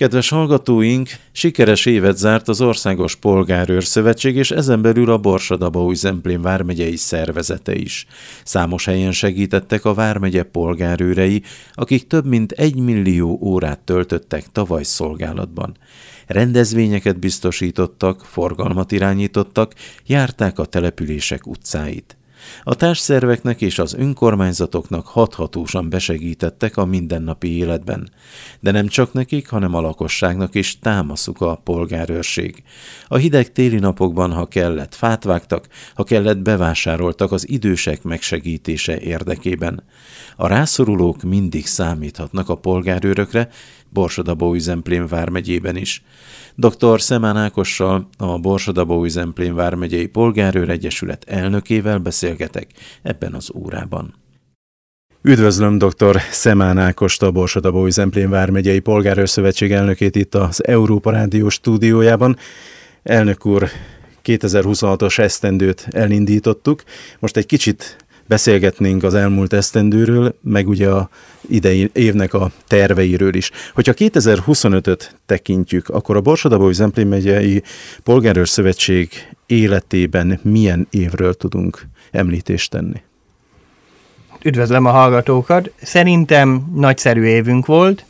Kedves hallgatóink, sikeres évet zárt az Országos Polgárőrszövetség, és ezen belül a Borsod-Abaúj-Zemplén vármegyei szervezete is. Számos helyen segítettek a vármegye polgárőrei, akik több mint 1 millió órát töltöttek tavaly szolgálatban. Rendezvényeket biztosítottak, forgalmat irányítottak, járták a települések utcáit. A társszerveknek és az önkormányzatoknak hathatósan besegítettek a mindennapi életben. De nem csak nekik, hanem a lakosságnak is támaszuk a polgárőrség. A hideg téli napokban, ha kellett, fát vágtak, ha kellett, bevásároltak az idősek megsegítése érdekében. A rászorulók mindig számíthatnak a polgárőrökre, Borsod-Abaúj-Zemplén vármegyében is. Dr. Szemán Ákossal, a Borsod-Abaúj-Zemplén vármegyei Polgárőr Egyesület elnökével beszélgetek ebben az órában. Üdvözlöm dr. Szemán Ákost, a Borsod-Abaúj-Zemplén vármegyei Polgárőrszövetség elnökét itt az Európa Rádió stúdiójában. Elnök úr, 2026-os esztendőt elindítottuk. Most egy kicsit beszélgetnénk az elmúlt esztendőről, meg ugye a idei évnek a terveiről is. Hogyha 2025-öt tekintjük, akkor a Borsod-Abaúj-Zemplén megyei Polgárőrszövetség életében milyen évről tudunk említést tenni? Üdvözlöm a hallgatókat! Szerintem nagyszerű évünk volt.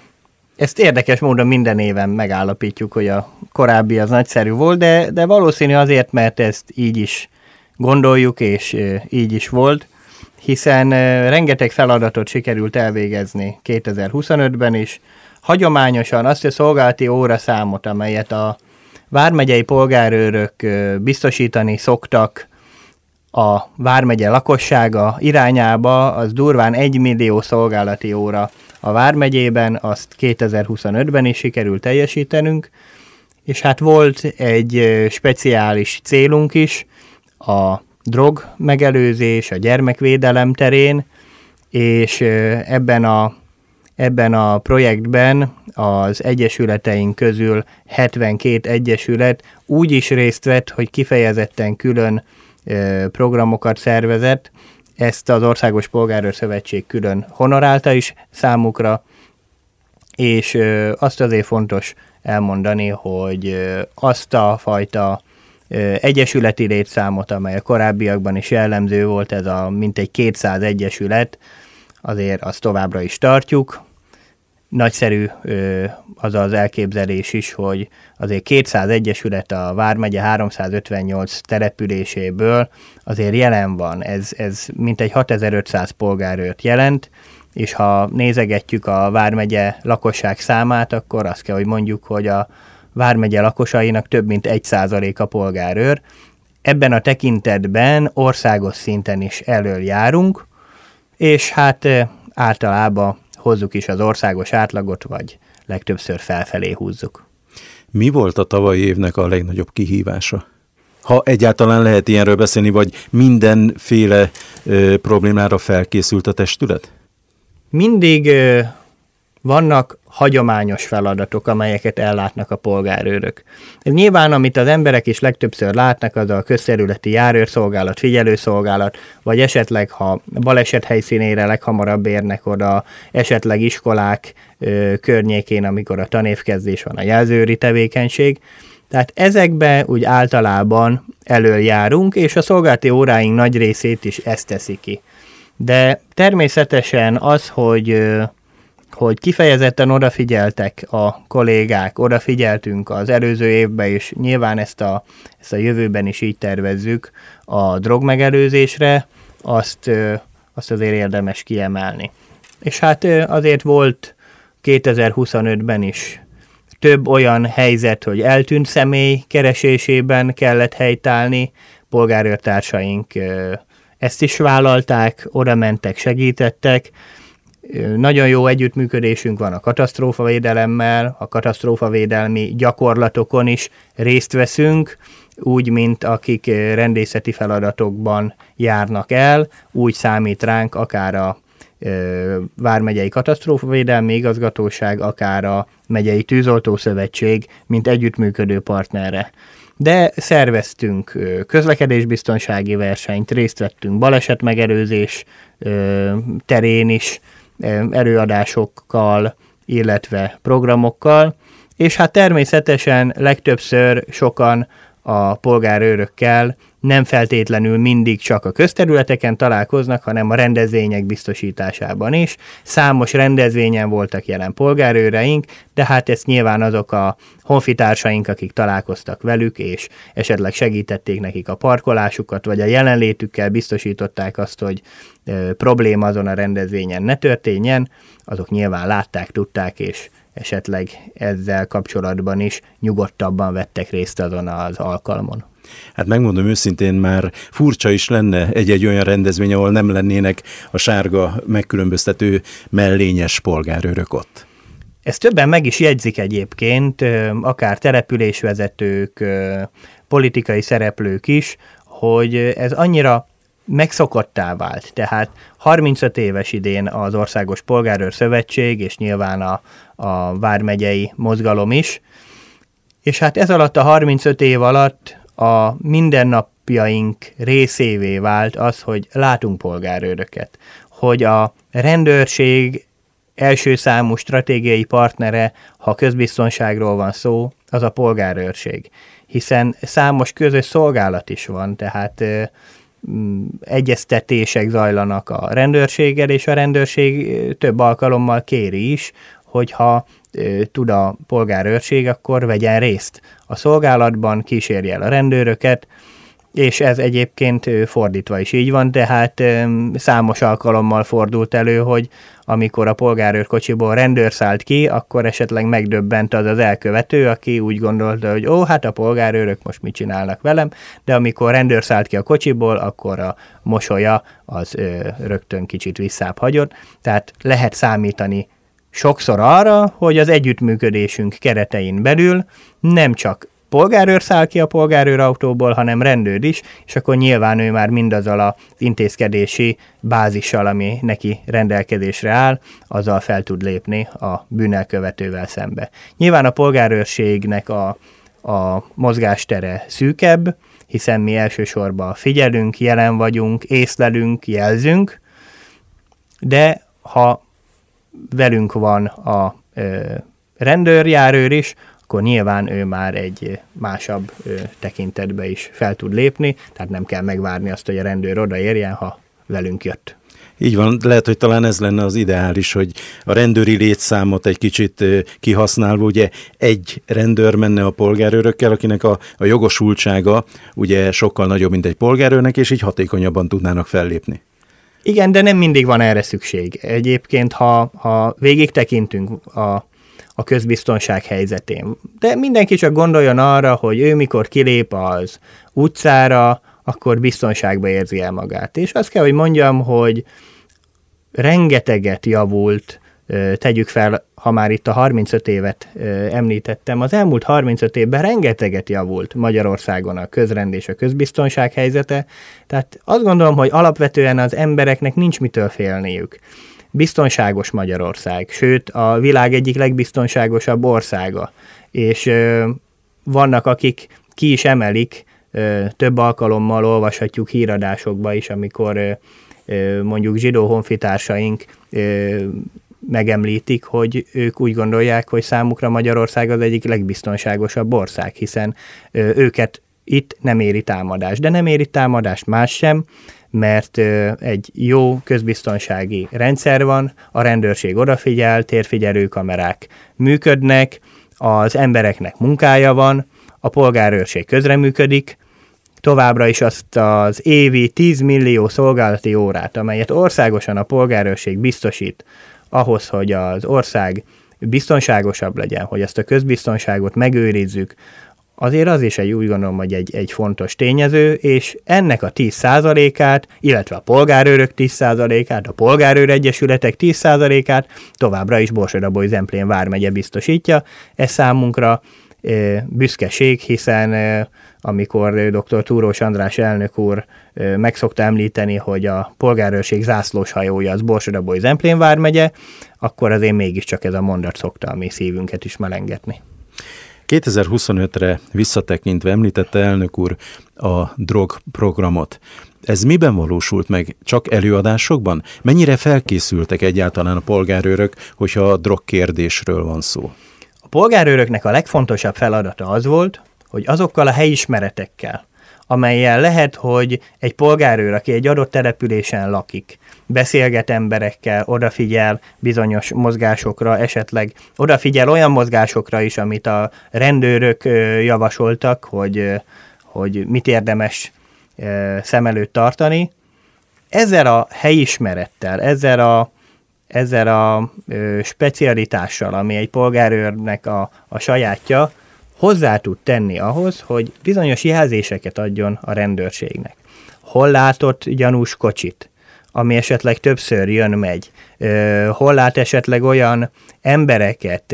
Ezt érdekes módon minden éven megállapítjuk, hogy a korábbi az nagyszerű volt, de valószínű azért, mert ezt így is gondoljuk, és így is volt, hiszen rengeteg feladatot sikerült elvégezni 2025-ben is. Hagyományosan azt a szolgálati óraszámot, amelyet a vármegyei polgárőrök biztosítani szoktak a vármegye lakossága irányába, az durván 1 millió szolgálati óra a vármegyében, azt 2025-ben is sikerült teljesítenünk, és hát volt egy speciális célunk is, a drog megelőzés, a gyermekvédelem terén, és ebben a projektben az egyesületeink közül 72 egyesület úgy is részt vett, hogy kifejezetten külön programokat szervezett. Ezt az Országos Polgárőrszövetség külön honorálta is számukra, és azt azért fontos elmondani, hogy azt a fajta egyesületi létszámot, amely a korábbiakban is jellemző volt, ez a mintegy 200 egyesület, azért azt továbbra is tartjuk. Nagyszerű az az elképzelés is, hogy azért 200 egyesület a vármegye 358 településéből azért jelen van. Ez mintegy 6500 polgárőrt jelent, és ha nézegetjük a vármegye lakosság számát, akkor azt kell, hogy mondjuk, hogy a vármegye lakosainak több mint 1% a polgárőr. Ebben a tekintetben országos szinten is elől járunk, és hát általában hozzuk is az országos átlagot, vagy legtöbbször felfelé húzzuk. Mi volt a tavalyi évnek a legnagyobb kihívása? Ha egyáltalán lehet ilyenről beszélni, vagy mindenféle problémára felkészült a testület? Mindig vannak hagyományos feladatok, amelyeket ellátnak a polgárőrök. Nyilván, amit az emberek is legtöbbször látnak, az a közterületi járőrszolgálat, figyelőszolgálat, vagy esetleg, ha baleset helyszínére leghamarabb érnek oda, esetleg iskolák környékén, amikor a tanévkezdés van, a jelzőri tevékenység. Tehát ezekbe úgy általában elől járunk, és a szolgálati óráink nagy részét is ezt teszi ki. De természetesen az, hogy kifejezetten odafigyeltek a kollégák, odafigyeltünk az előző évben, és nyilván ezt a jövőben is így tervezzük a drogmegelőzésre, azt azért érdemes kiemelni. És hát azért volt 2025-ben is több olyan helyzet, hogy eltűnt személy keresésében kellett helytállni, polgárőrtársaink ezt is vállalták, oda mentek, segítettek. Nagyon jó együttműködésünk van a katasztrófavédelemmel, a katasztrófavédelmi gyakorlatokon is részt veszünk, úgy, mint akik rendészeti feladatokban járnak el, úgy számít ránk akár a vármegyei katasztrófavédelmi igazgatóság, akár a megyei tűzoltószövetség, mint együttműködő partnerre. De szerveztünk közlekedésbiztonsági versenyt, részt vettünk balesetmegelőzés terén is, előadásokkal, illetve programokkal, és hát természetesen legtöbbször sokan a polgárőrökkel nem feltétlenül mindig csak a közterületeken találkoznak, hanem a rendezvények biztosításában is. Számos rendezvényen voltak jelen polgárőreink, de hát ezt nyilván azok a honfitársaink, akik találkoztak velük, és esetleg segítették nekik a parkolásukat, vagy a jelenlétükkel biztosították azt, hogy probléma azon a rendezvényen ne történjen, azok nyilván látták, tudták, és esetleg ezzel kapcsolatban is nyugodtabban vettek részt azon az alkalmon. Hát megmondom őszintén, már furcsa is lenne egy olyan rendezvény, ahol nem lennének a sárga megkülönböztető mellényes polgárőrök ott. Ezt többen meg is jegyzik egyébként, akár településvezetők, politikai szereplők is, hogy ez annyira megszokottá vált. Tehát 35 éves idén az Országos Polgárőr Szövetség, és nyilván a vármegyei mozgalom is, és hát ez alatt a 35 év alatt a mindennapjaink részévé vált az, hogy látunk polgárőröket, hogy a rendőrség első számú stratégiai partnere, ha közbiztonságról van szó, az a polgárőrség. Hiszen számos közös szolgálat is van, tehát egyeztetések zajlanak a rendőrséggel, és a rendőrség több alkalommal kéri is, hogyha tud a polgárőrség, akkor vegyen részt a szolgálatban, kísérje el a rendőröket, és ez egyébként fordítva is így van, tehát számos alkalommal fordult elő, hogy amikor a polgárőrkocsiból rendőr szállt ki, akkor esetleg megdöbbent az az elkövető, aki úgy gondolta, hogy hát a polgárőrök most mit csinálnak velem, de amikor rendőr szállt ki a kocsiból, akkor a mosolya az rögtön kicsit visszább hagyott, tehát lehet számítani sokszor arra, hogy az együttműködésünk keretein belül nem csak polgárőr száll ki a polgárőrautóból, hanem rendőr is, és akkor nyilván ő már mindazzal az intézkedési bázissal, ami neki rendelkezésre áll, azzal fel tud lépni a bűnelkövetővel szembe. Nyilván a polgárőrségnek a mozgástere szűkebb, hiszen mi elsősorban figyelünk, jelen vagyunk, észlelünk, jelzünk, de ha velünk van a rendőrjárőr is, akkor nyilván ő már egy másabb tekintetbe is fel tud lépni, tehát nem kell megvárni azt, hogy a rendőr odaérjen, ha velünk jött. Így van, lehet, hogy talán ez lenne az ideális, hogy a rendőri létszámot egy kicsit kihasználva, ugye egy rendőr menne a polgárőrökkel, akinek a jogosultsága ugye sokkal nagyobb, mint egy polgárőrnek, és így hatékonyabban tudnának fellépni. Igen, de nem mindig van erre szükség. Egyébként, ha végig tekintünk a közbiztonság helyzetén, de mindenki csak gondoljon arra, hogy ő mikor kilép az utcára, akkor biztonságban érzi el magát. És azt kell, hogy mondjam, hogy rengeteget javult, tegyük fel, ha már itt a 35 évet említettem, az elmúlt 35 évben rengeteget javult Magyarországon a közrend és a közbiztonság helyzete, tehát azt gondolom, hogy alapvetően az embereknek nincs mitől félniük. Biztonságos Magyarország, sőt a világ egyik legbiztonságosabb országa, és vannak, akik ki is emelik, több alkalommal olvashatjuk híradásokba is, amikor mondjuk zsidó honfitársaink megemlítik, hogy ők úgy gondolják, hogy számukra Magyarország az egyik legbiztonságosabb ország, hiszen őket itt nem éri támadás. De nem éri támadást más sem, mert egy jó közbiztonsági rendszer van, a rendőrség odafigyel, térfigyelő kamerák működnek, az embereknek munkája van, a polgárőrség közreműködik, továbbra is azt az évi 10 millió szolgálati órát, amelyet országosan a polgárőrség biztosít ahhoz, hogy az ország biztonságosabb legyen, hogy ezt a közbiztonságot megőrizzük, azért az is úgy gondolom, hogy egy fontos tényező, és ennek a 10%-át, illetve a polgárőrök 10%-át, a polgárőregyesületek 10%-át továbbra is Borsod-Abaúj-Zemplén vármegye biztosítja. Ez számunkra büszkeség, hiszen amikor dr. Túrós András elnök úr meg szokta említeni, hogy a polgárőrség zászlós hajója az Borsod-Abaúj-Zemplén vármegye, akkor azért mégiscsak ez a mondat szokta a mi szívünket is melengetni. 2025-re visszatekintve említette elnök úr a drogprogramot. Ez miben valósult meg? Csak előadásokban? Mennyire felkészültek egyáltalán a polgárőrök, hogyha a drogkérdésről van szó? A polgárőröknek a legfontosabb feladata az volt, hogy azokkal a helyismeretekkel, amellyel lehet, hogy egy polgárőr, aki egy adott településen lakik, beszélget emberekkel, odafigyel bizonyos mozgásokra, esetleg odafigyel olyan mozgásokra is, amit a rendőrök javasoltak, hogy mit érdemes szem előtt tartani. Ezzel a helyismerettel, ezzel a specialitással, ami egy polgárőrnek a sajátja, hozzá tud tenni ahhoz, hogy bizonyos jelzéseket adjon a rendőrségnek. Hol látott gyanús kocsit, ami esetleg többször jön-megy, hol lát esetleg olyan embereket,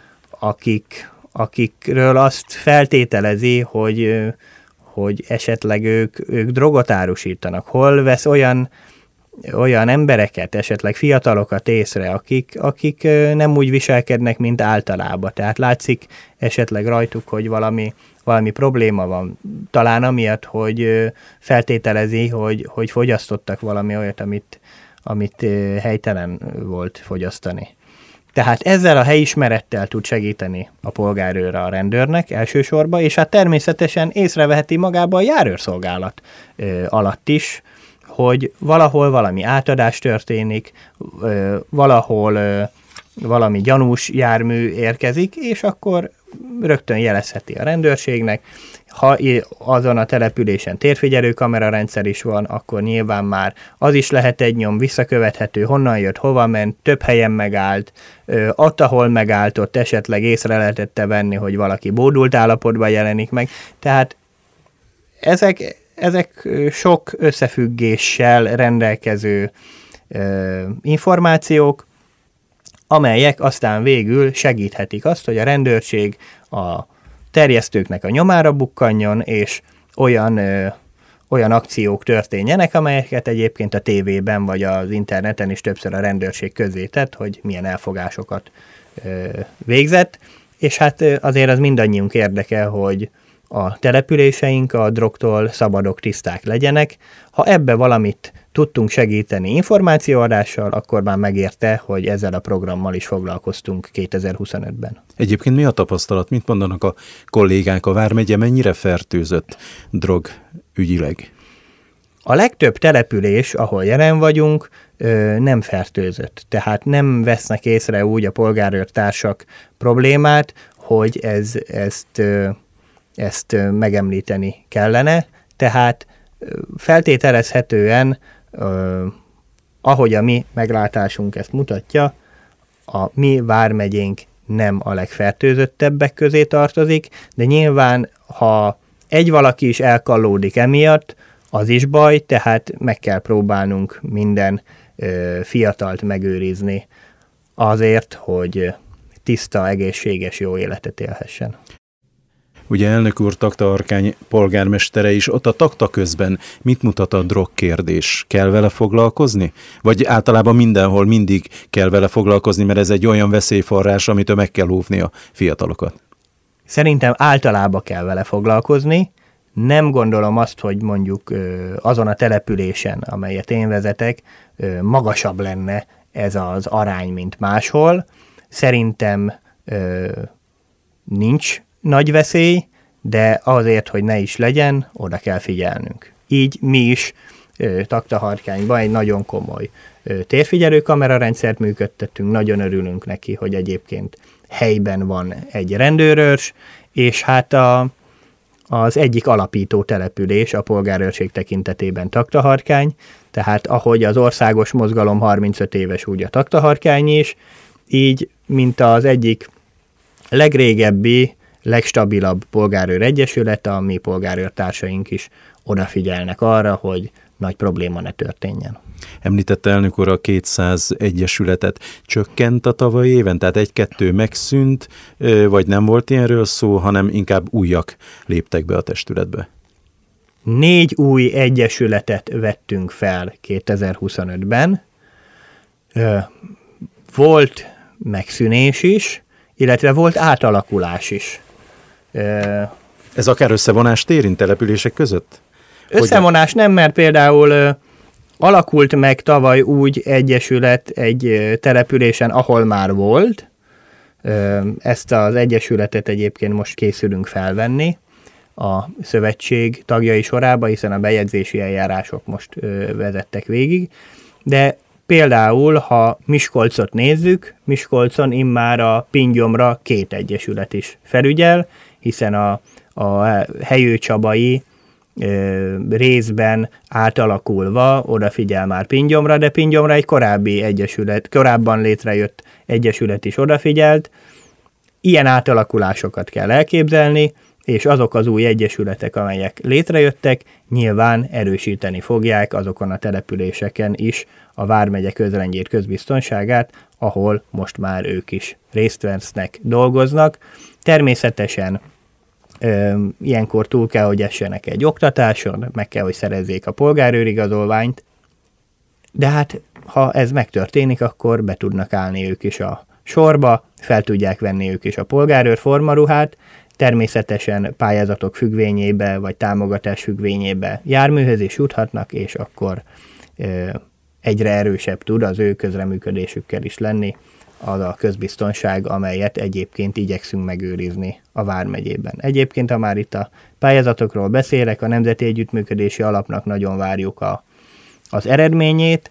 akikről azt feltételezi, hogy esetleg ők drogot árusítanak, hol vesz olyan embereket, esetleg fiatalokat észre, akik nem úgy viselkednek, mint általában. Tehát látszik esetleg rajtuk, hogy valami probléma van. Talán amiatt, hogy feltételezi, hogy fogyasztottak valami olyat, amit helytelen volt fogyasztani. Tehát ezzel a helyismerettel tud segíteni a polgárőr a rendőrnek elsősorban, és hát természetesen észreveheti magába a járőrszolgálat alatt is, hogy valahol valami átadás történik, valahol valami gyanús jármű érkezik, és akkor rögtön jelezheti a rendőrségnek. Ha azon a településen térfigyelő kamerarendszer is van, akkor nyilván már az is lehet egy nyom, visszakövethető, honnan jött, hova ment, több helyen megállt, ott, ahol megállt, ott esetleg észre lehetett venni, hogy valaki bódult állapotban jelenik meg. Tehát ezek sok összefüggéssel rendelkező információk, amelyek aztán végül segíthetik azt, hogy a rendőrség a terjesztőknek a nyomára bukkanjon, és olyan akciók történjenek, amelyeket egyébként a tévében vagy az interneten is többször a rendőrség közé tett, hogy milyen elfogásokat végzett, és hát azért az mindannyiunk érdeke, hogy a településeink a drogtól szabadok, tiszták legyenek. Ha ebbe valamit tudtunk segíteni információadással, akkor már megérte, hogy ezzel a programmal is foglalkoztunk 2025-ben. Egyébként mi a tapasztalat? Mit mondanak a kollégák? A Vármegye mennyire fertőzött drogügyileg? A legtöbb település, ahol jelen vagyunk, nem fertőzött. Tehát nem vesznek észre úgy a polgárőrtársak problémát, hogy ezt megemlíteni kellene. Tehát feltételezhetően, ahogy a mi meglátásunk ezt mutatja, a mi vármegyénk nem a legfertőzöttebbek közé tartozik, de nyilván, ha egy valaki is elkallódik emiatt, az is baj, tehát meg kell próbálnunk minden fiatalt megőrizni azért, hogy tiszta, egészséges, jó életet élhessen. Ugye elnök úr, Takta Arkány polgármestere is, ott a Takta közben mit mutat a drogkérdés? Kell vele foglalkozni? Vagy általában mindenhol mindig kell vele foglalkozni, mert ez egy olyan veszélyforrás, amitől meg kell óvni a fiatalokat? Szerintem általában kell vele foglalkozni. Nem gondolom azt, hogy mondjuk azon a településen, amelyet én vezetek, magasabb lenne ez az arány, mint máshol. Szerintem nincs nagy veszély, de azért, hogy ne is legyen, oda kell figyelnünk. Így mi is Taktaharkányban egy nagyon komoly térfigyelő kamerarendszert működtettünk, nagyon örülünk neki, hogy egyébként helyben van egy rendőrőrs, és hát az egyik alapító település a polgárőrség tekintetében Taktaharkány, tehát ahogy az országos mozgalom 35 éves, úgy a Taktaharkány is, így, mint az egyik legrégebbi, legstabilabb polgárőr egyesület, a mi polgárőrtársaink is odafigyelnek arra, hogy nagy probléma ne történjen. Említette elnök úr a 200 egyesületet. Csökkent a tavalyi éven? Tehát 1-2 megszűnt, vagy nem volt ilyenről szó, hanem inkább újak léptek be a testületbe? 4 új egyesületet vettünk fel 2025-ben. Volt megszűnés is, illetve volt átalakulás is. Ez akár összevonást érint települések között? Összevonás nem, mert például alakult meg tavaly úgy egyesület egy településen, ahol már volt. Ezt az egyesületet egyébként most készülünk felvenni a szövetség tagjai sorába, hiszen a bejegyzési eljárások most vezettek végig. De például, ha Miskolcot nézzük, Miskolcon immár a Pingyomra 2 egyesület is felügyel, hiszen a helyőcsabai részben átalakulva odafigyel már Pingyomra, de Pingyomra egy korábbi egyesület, korábban létrejött egyesület is odafigyelt. Ilyen átalakulásokat kell elképzelni, és azok az új egyesületek, amelyek létrejöttek, nyilván erősíteni fogják azokon a településeken is a vármegye közrendjét, közbiztonságát, ahol most már ők is részt vesznek, dolgoznak. Természetesen ilyenkor túl kell, hogy essenek egy oktatáson, meg kell, hogy szerezzék a polgárőrigazolványt, de hát ha ez megtörténik, akkor be tudnak állni ők is a sorba, fel tudják venni ők is a polgárőr formaruhát, természetesen pályázatok függvényébe, vagy támogatás függvényébe járműhöz is juthatnak, és akkor egyre erősebb tud az ő közreműködésükkel is lenni az a közbiztonság, amelyet egyébként igyekszünk megőrizni a vármegyében. Egyébként, ha már itt a pályázatokról beszélek, a Nemzeti Együttműködési Alapnak nagyon várjuk az eredményét.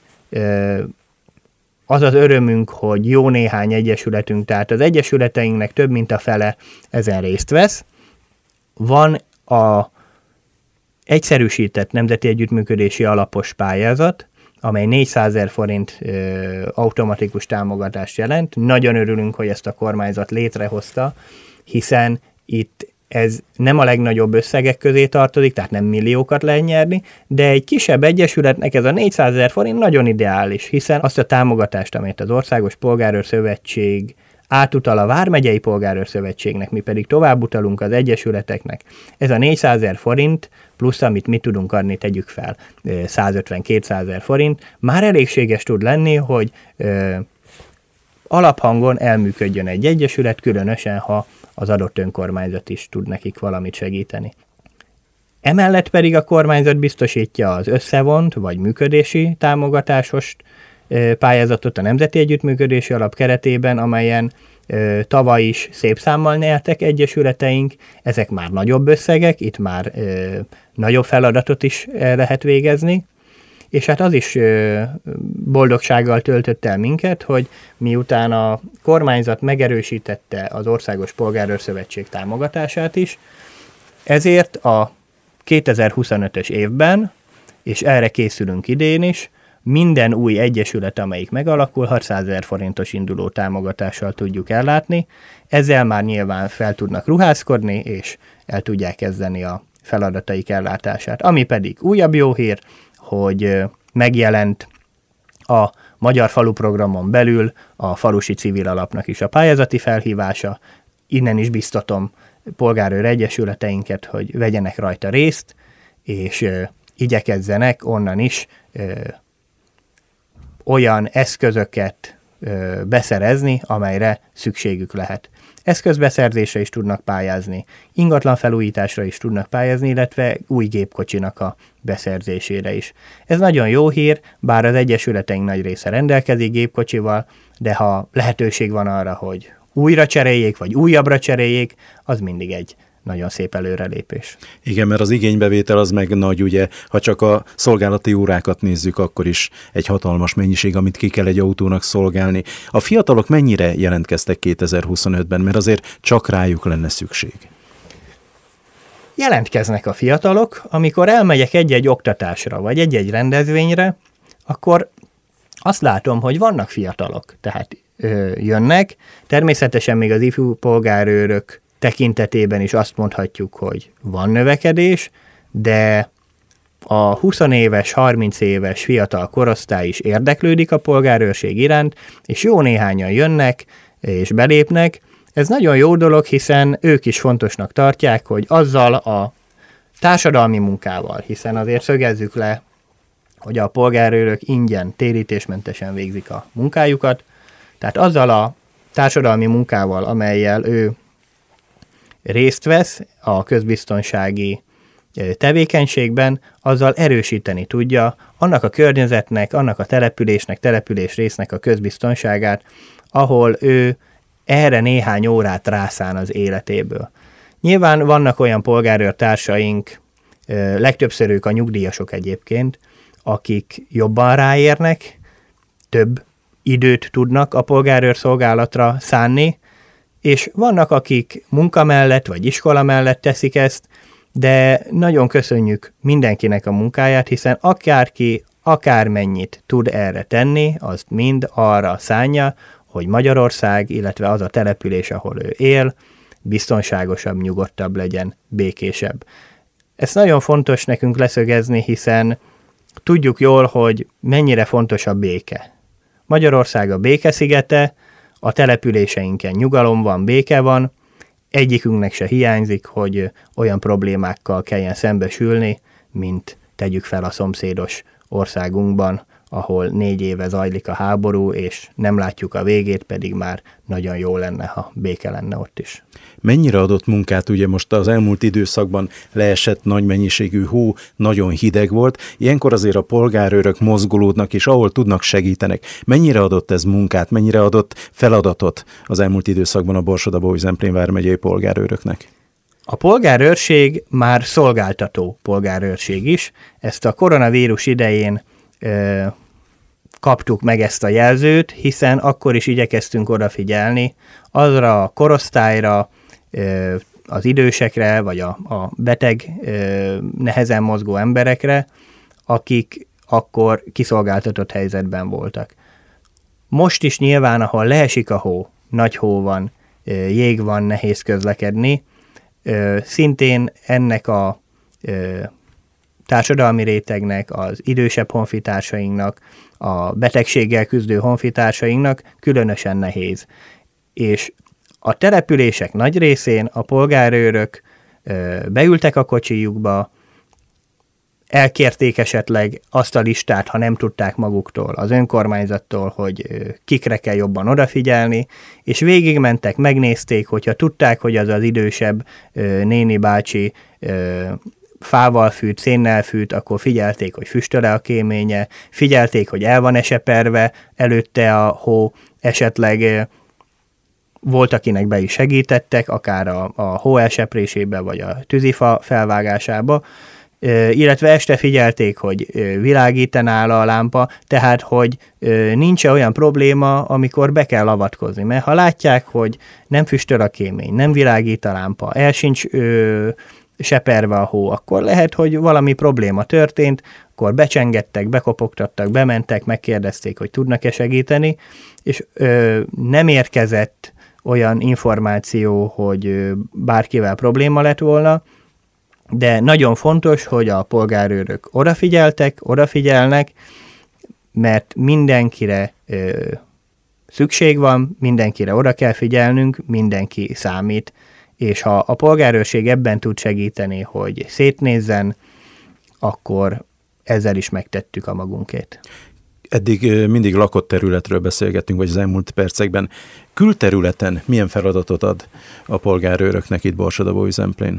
Az az örömünk, hogy jó néhány egyesületünk, tehát az egyesületeinknek több mint a fele ezen részt vesz. Van a egyszerűsített Nemzeti Együttműködési Alapos pályázat, amely 400 000 forint automatikus támogatást jelent. Nagyon örülünk, hogy ezt a kormányzat létrehozta, hiszen itt ez nem a legnagyobb összegek közé tartozik, tehát nem milliókat lehet nyerni, de egy kisebb egyesületnek ez a 400 000 forint nagyon ideális, hiszen azt a támogatást, amelyet az Országos Polgárőrszövetség átutal a Vármegyei Polgárőrszövetségnek, mi pedig továbbutalunk az egyesületeknek. Ez a 400 000 forint, plusz amit mi tudunk adni, tegyük fel, 150-200 000 forint, már elégséges tud lenni, hogy alaphangon elműködjön egy egyesület, különösen, ha az adott önkormányzat is tud nekik valamit segíteni. Emellett pedig a kormányzat biztosítja az összevont vagy működési támogatásos pályázatot a Nemzeti Együttműködési Alap keretében, amelyen tavaly is szép számmal nyertek egyesületeink, ezek már nagyobb összegek, itt már nagyobb feladatot is lehet végezni, és hát az is boldogsággal töltött el minket, hogy miután a kormányzat megerősítette az Országos Polgárőrszövetség támogatását is, ezért a 2025-ös évben, és erre készülünk idén is, minden új egyesület, amelyik megalakul, 600 000 forintos induló támogatással tudjuk ellátni. Ezzel már nyilván fel tudnak ruházkodni, és el tudják kezdeni a feladataik ellátását. Ami pedig újabb jó hír, hogy megjelent a Magyar Falu Programon belül a Falusi Civil Alapnak is a pályázati felhívása. Innen is biztatom polgárőr egyesületeinket, hogy vegyenek rajta részt, és igyekezzenek onnan is olyan eszközöket beszerezni, amelyre szükségük lehet. Eszközbeszerzésre is tudnak pályázni, ingatlan felújításra is tudnak pályázni, illetve új gépkocsinak a beszerzésére is. Ez nagyon jó hír, bár az egyesületeink nagy része rendelkezik gépkocsival, de ha lehetőség van arra, hogy újra cseréljék, vagy újabbra cseréljék, az mindig egy nagyon szép előrelépés. Igen, mert az igénybevétel az meg nagy, ugye, ha csak a szolgálati órákat nézzük, akkor is egy hatalmas mennyiség, amit ki kell egy autónak szolgálni. A fiatalok mennyire jelentkeztek 2025-ben, mert azért csak rájuk lenne szükség? Jelentkeznek a fiatalok, amikor elmegyek egy-egy oktatásra, vagy egy-egy rendezvényre, akkor azt látom, hogy vannak fiatalok, tehát jönnek. Természetesen még az ifjú polgárőrök tekintetében is azt mondhatjuk, hogy van növekedés, de a 20 éves, 30 éves fiatal korosztály is érdeklődik a polgárőrség iránt, és jó néhányan jönnek és belépnek. Ez nagyon jó dolog, hiszen ők is fontosnak tartják, hogy azzal a társadalmi munkával, hiszen azért szögezzük le, hogy a polgárőrök ingyen, térítésmentesen végzik a munkájukat, tehát azzal a társadalmi munkával, amellyel ő részt vesz a közbiztonsági tevékenységben, azzal erősíteni tudja annak a környezetnek, annak a településnek, településrésznek a közbiztonságát, ahol ő erre néhány órát rászán az életéből. Nyilván vannak olyan polgárőrtársaink, legtöbbször ők a nyugdíjasok egyébként, akik jobban ráérnek, több időt tudnak a polgárőrszolgálatra szánni, és vannak, akik munka mellett vagy iskola mellett teszik ezt, de nagyon köszönjük mindenkinek a munkáját, hiszen akárki akármennyit tud erre tenni, azt mind arra szánja, hogy Magyarország, illetve az a település, ahol ő él, biztonságosabb, nyugodtabb legyen, békésebb. Ez nagyon fontos nekünk leszögezni, hiszen tudjuk jól, hogy mennyire fontos a béke. Magyarország a békeszigete, a településeinken nyugalom van, béke van, egyikünknek se hiányzik, hogy olyan problémákkal kelljen szembesülni, mint tegyük fel a szomszédos országunkban, ahol 4 éve zajlik a háború, és nem látjuk a végét, pedig már nagyon jó lenne, ha béke lenne ott is. Mennyire adott munkát, ugye most az elmúlt időszakban leesett nagy mennyiségű hó, nagyon hideg volt, ilyenkor azért a polgárőrök mozgolódnak, és ahol tudnak segítenek. Mennyire adott ez munkát, mennyire adott feladatot az elmúlt időszakban a Borsod-Abaúj-Zemplén vármegyei polgárőröknek? A polgárőrség már szolgáltató polgárőrség is. Ezt a koronavírus idején kaptuk meg ezt a jelzőt, hiszen akkor is igyekeztünk odafigyelni azra a korosztályra, az idősekre, vagy a beteg, nehezen mozgó emberekre, akik akkor kiszolgáltatott helyzetben voltak. Most is nyilván, ahol leesik a hó, nagy hó van, jég van, nehéz közlekedni, szintén ennek a társadalmi rétegnek, az idősebb honfitársainknak, a betegséggel küzdő honfitársainknak különösen nehéz. És a települések nagy részén a polgárőrök beültek a kocsijukba, elkérték esetleg azt a listát, ha nem tudták maguktól, az önkormányzattól, hogy kikre kell jobban odafigyelni, és végigmentek, megnézték, hogyha tudták, hogy az az idősebb néni bácsi fával fűt, szénnel fűt, akkor figyelték, hogy füstöl-e a kéménye, figyelték, hogy el van-e seperve előtte a hó, esetleg volt, akinek be is segítettek, akár a hó elseprésébe, vagy a tűzifa felvágásába, illetve este figyelték, hogy világít-e nála a lámpa, tehát, hogy nincs olyan probléma, amikor be kell avatkozni. Mert ha látják, hogy nem füstöl a kémény, nem világít a lámpa, el sincs seperve a hó, akkor lehet, hogy valami probléma történt, akkor becsengettek, bekopogtattak, bementek, megkérdezték, hogy tudnak-e segíteni, és nem érkezett olyan információ, hogy bárkivel probléma lett volna, de nagyon fontos, hogy a polgárőrök odafigyelnek, mert mindenkire szükség van, mindenkire oda kell figyelnünk, mindenki számít, és ha a polgárőrség ebben tud segíteni, hogy szétnézzen, akkor ezzel is megtettük a magunkét. Eddig mindig lakott területről beszélgettünk, vagy az elmúlt percekben. Külterületen milyen feladatot ad a polgárőröknek itt Borsod-Abaúj-Zemplén?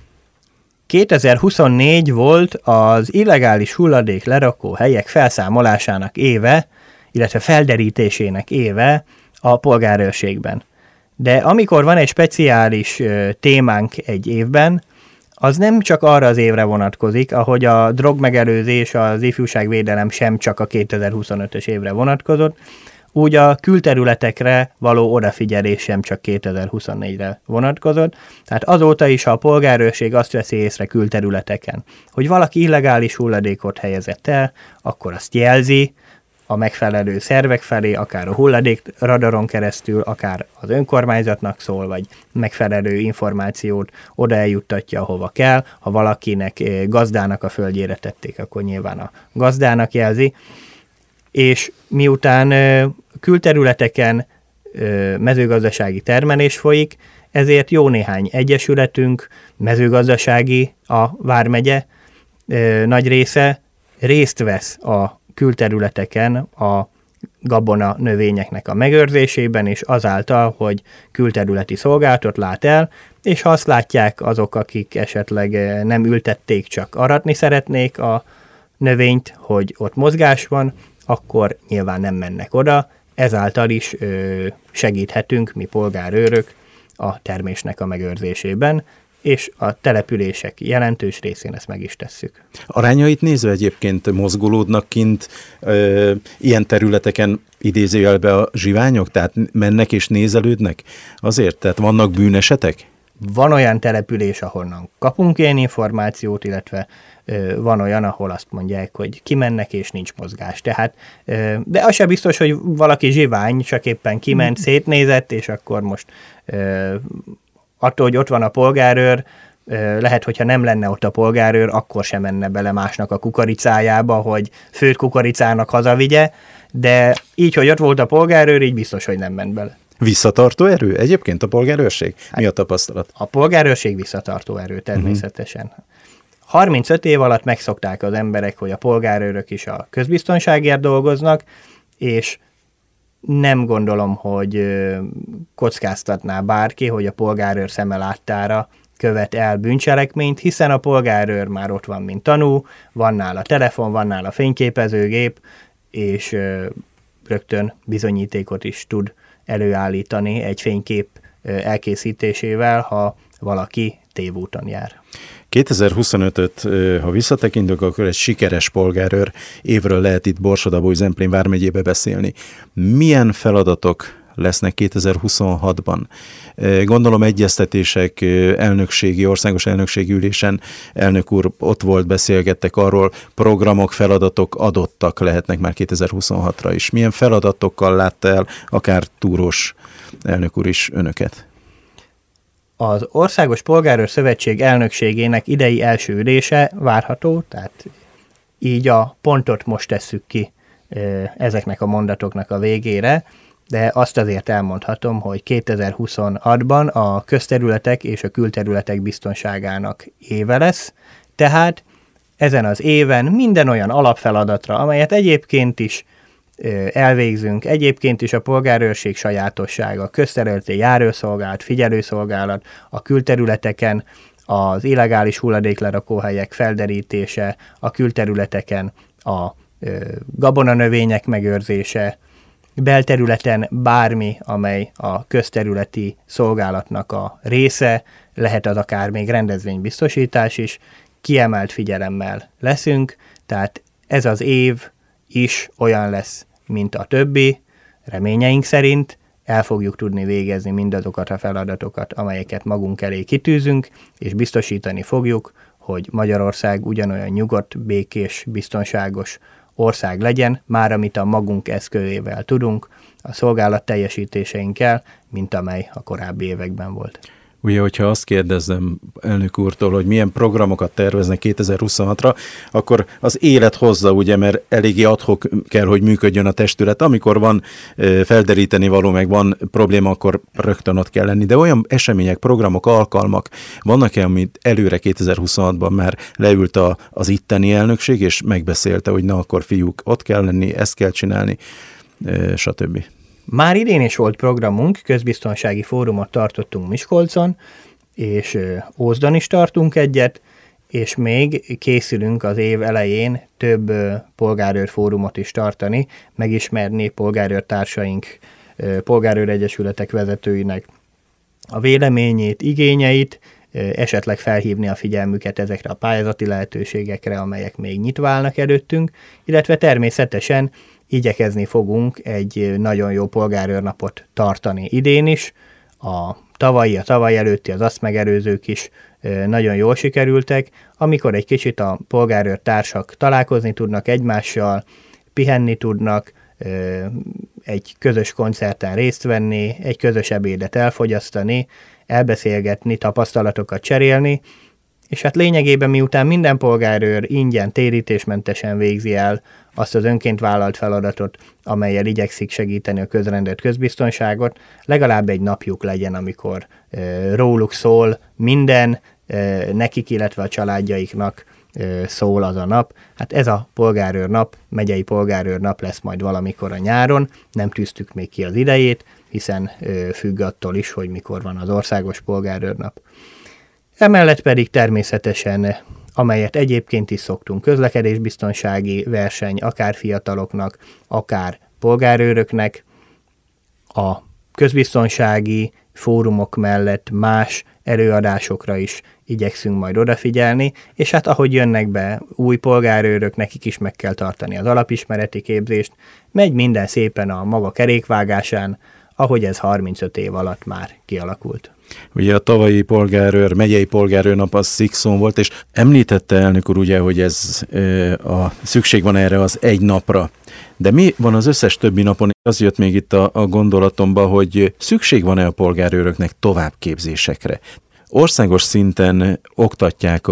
2024 volt az illegális hulladék lerakó helyek felszámolásának éve, illetve felderítésének éve a polgárőrségben. De amikor van egy speciális témánk egy évben, az nem csak arra az évre vonatkozik, ahogy a drogmegelőzés, az ifjúságvédelem sem csak a 2025-ös évre vonatkozott, úgy a külterületekre való odafigyelés sem csak 2024-re vonatkozott. Tehát azóta is, ha a polgárőrség azt veszi észre külterületeken, hogy valaki illegális hulladékot helyezett el, akkor azt jelzi a megfelelő szervek felé, akár a hulladékradaron keresztül, akár az önkormányzatnak szól, vagy megfelelő információt oda eljuttatja, ahova kell. Ha valakinek gazdának a földjére tették, akkor nyilván a gazdának jelzi. És miután külterületeken mezőgazdasági termelés folyik, ezért jó néhány egyesületünk, mezőgazdasági a vármegye nagy része részt vesz a külterületeken a gabona növényeknek a megőrzésében, és azáltal, hogy külterületi szolgálatot lát el, és ha azt látják azok, akik esetleg nem ültették, csak aratni szeretnék a növényt, hogy ott mozgás van, akkor nyilván nem mennek oda, ezáltal is segíthetünk mi polgárőrök a termésnek a megőrzésében, és a települések jelentős részén ezt meg is tesszük. Arányait nézve egyébként mozgolódnak kint ilyen területeken idézőjelbe a zsiványok, tehát mennek és nézelődnek azért? Tehát vannak bűnesetek? Van olyan település, ahonnan kapunk ilyen információt, illetve van olyan, ahol azt mondják, hogy kimennek és nincs mozgás. Tehát, de az sem biztos, hogy valaki zsivány, csak éppen kiment, szétnézett, és akkor most attól, hogy ott van a polgárőr, lehet, hogyha nem lenne ott a polgárőr, akkor sem menne bele másnak a kukoricájába, hogy főtt kukoricának hazavigye, de így, hogy ott volt a polgárőr, így biztos, hogy nem ment bele. Visszatartó erő egyébként a polgárőrség? Mi a tapasztalat? A polgárőrség visszatartó erő természetesen. 35 év alatt megszokták az emberek, hogy a polgárőrök is a közbiztonságért dolgoznak, és nem gondolom, hogy kockáztatná bárki, hogy a polgárőr szeme láttára követ el bűncselekményt, hiszen a polgárőr már ott van, mint tanú, van nála telefon, van nála fényképezőgép, és rögtön bizonyítékot is tud előállítani egy fénykép elkészítésével, ha valaki tévúton jár. 2025-öt, ha visszatekintünk, akkor egy sikeres polgárőr évről lehet itt Borsod-Abaúj-Zemplén vármegyébe beszélni. Milyen feladatok lesznek 2026-ban? Gondolom egyeztetések, országos elnökségi ülésen, elnök úr ott volt, beszélgettek arról, programok, feladatok adottak lehetnek már 2026-ra is. Milyen feladatokkal látta el akár Túrós elnök úr is önöket? Az Országos Polgárőr Szövetség elnökségének idei első ülése várható, tehát így a pontot most tesszük ki ezeknek a mondatoknak a végére, de azt azért elmondhatom, hogy 2026-ban a közterületek és a külterületek biztonságának éve lesz, tehát ezen az éven minden olyan alapfeladatra, amelyet egyébként is elvégzünk, egyébként is a polgárőrség sajátossága, a közterületi járőrszolgálat, figyelőszolgálat, a külterületeken az illegális hulladéklerakóhelyek felderítése, a külterületeken a gabonanövények megőrzése, belterületen bármi, amely a közterületi szolgálatnak a része, lehet az akár még rendezvénybiztosítás is, kiemelt figyelemmel leszünk, tehát ez az év is olyan lesz, mint a többi, reményeink szerint el fogjuk tudni végezni mindazokat a feladatokat, amelyeket magunk elé kitűzünk, és biztosítani fogjuk, hogy Magyarország ugyanolyan nyugodt, békés, biztonságos ország legyen, már amit a magunk eszközével tudunk, a szolgálat teljesítéseinkkel, mint amely a korábbi években volt. Ugye, hogyha azt kérdezzem elnök úrtól, hogy milyen programokat terveznek 2026-ra, akkor az élet hozza, ugye, mert eléggé ad-hoc kell, hogy működjön a testület. Amikor van felderíteni való, meg van probléma, akkor rögtön ott kell lenni. De olyan események, programok, alkalmak vannak-e, amit előre 2026-ban már leült az itteni elnökség, és megbeszélte, hogy na akkor fiúk, ott kell lenni, ezt kell csinálni, stb. Már idén is volt programunk, közbiztonsági fórumot tartottunk Miskolcon, és Ózdon is tartunk egyet, és még készülünk az év elején több polgárőrfórumot is tartani, megismerni polgárőrtársaink, polgárőregyesületek vezetőinek a véleményét, igényeit, esetleg felhívni a figyelmüket ezekre a pályázati lehetőségekre, amelyek még nyitva állnak előttünk, illetve természetesen igyekezni fogunk egy nagyon jó polgárőrnapot tartani idén is. A tavaly előtti, az azt megelőzők is nagyon jól sikerültek, amikor egy kicsit a polgárőrtársak találkozni tudnak egymással, pihenni tudnak, egy közös koncerten részt venni, egy közös ebédet elfogyasztani, elbeszélgetni, tapasztalatokat cserélni, és hát lényegében miután minden polgárőr ingyen, térítésmentesen végzi el azt az önként vállalt feladatot, amellyel igyekszik segíteni a közrendet, közbiztonságot, legalább egy napjuk legyen, amikor róluk szól minden, nekik, illetve a családjaiknak szól az a nap. Hát ez a polgárőrnap, megyei polgárőrnap lesz majd valamikor a nyáron, nem tűztük még ki az idejét, hiszen függ attól is, hogy mikor van az országos polgárőrnap. Emellett pedig természetesen, amelyet egyébként is szoktunk, közlekedésbiztonsági verseny, akár fiataloknak, akár polgárőröknek, a közbiztonsági fórumok mellett más előadásokra is igyekszünk majd odafigyelni, és hát ahogy jönnek be új polgárőrök, nekik is meg kell tartani az alapismereti képzést, megy minden szépen a maga kerékvágásán, ahogy ez 35 év alatt már kialakult. Ugye a tavalyi megyei polgárőrnap az Szikszón volt, és említette elnök úr ugye, hogy ez szükség van erre az egy napra. De mi van az összes többi napon? Az jött még itt a gondolatomba, hogy szükség van-e a polgárőröknek továbbképzésekre? Országos szinten oktatják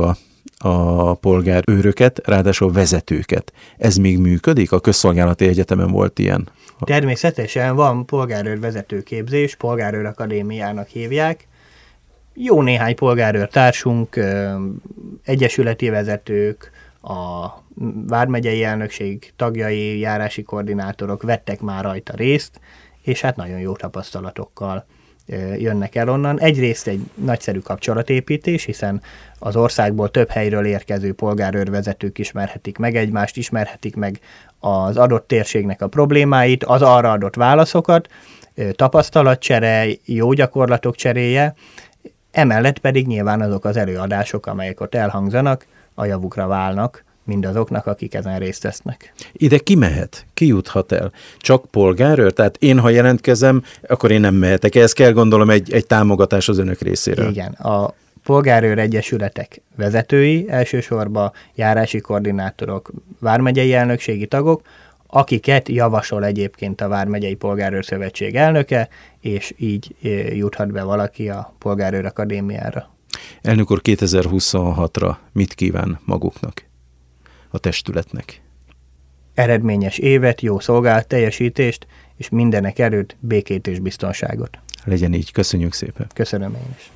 a polgárőröket, ráadásul vezetőket. Ez még működik? A Közszolgálati Egyetemen volt ilyen. Természetesen van polgárőr vezetőképzés, polgárőr akadémiának hívják. Jó néhány polgárőr társunk, egyesületi vezetők, a vármegyei elnökség tagjai, járási koordinátorok vettek már rajta részt, és hát nagyon jó tapasztalatokkal jönnek el onnan. Egyrészt egy nagyszerű kapcsolatépítés, hiszen az országból több helyről érkező polgárőrvezetők ismerhetik meg egymást, ismerhetik meg az adott térségnek a problémáit, az arra adott válaszokat, tapasztalatcsere, jó gyakorlatok cseréje, emellett pedig nyilván azok az előadások, amelyek ott elhangzanak, a javukra válnak mindazoknak, akik ezen részt vesznek. Ide ki mehet? Ki juthat el? Csak polgárőr? Tehát én, ha jelentkezem, akkor én nem mehetek. Ehhez kell gondolom egy támogatás az önök részéről. Igen, a polgárőr egyesületek vezetői, elsősorban járási koordinátorok, vármegyei elnökségi tagok, akiket javasol egyébként a Vármegyei Polgárőrszövetség elnöke, és így juthat be valaki a Polgárőr Akadémiára. Elnök úr, 2026-ra mit kíván maguknak, a testületnek? Eredményes évet, jó szolgálatteljesítést, és mindenek előtt békét és biztonságot. Legyen így. Köszönjük szépen. Köszönöm én is.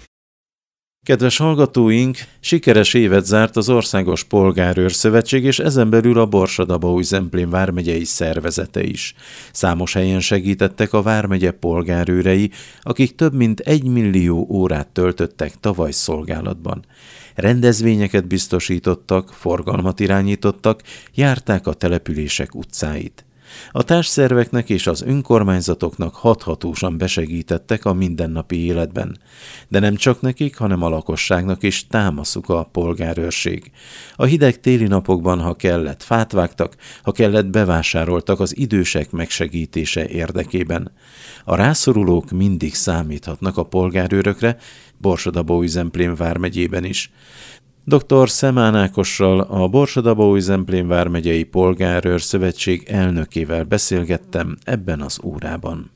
Kedves hallgatóink, sikeres évet zárt az Országos Polgárőrszövetség, és ezen belül a Borsod-Abaúj-Zemplén vármegyei szervezete is. Számos helyen segítettek a vármegye polgárőrei, akik több mint 1 millió órát töltöttek tavaly szolgálatban. Rendezvényeket biztosítottak, forgalmat irányítottak, járták a települések utcáit. A társszerveknek és az önkormányzatoknak hathatósan besegítettek a mindennapi életben. De nem csak nekik, hanem a lakosságnak is támaszuk a polgárőrség. A hideg téli napokban, ha kellett, fát vágtak, ha kellett, bevásároltak az idősek megsegítése érdekében. A rászorulók mindig számíthatnak a polgárőrökre, Borsod-Abaúj-Zemplén vármegyében is. Dr. Szemán Ákossal, a Borsod-Abaúj-Zemplén vármegyei Polgárőrszövetség elnökével beszélgettem ebben az órában.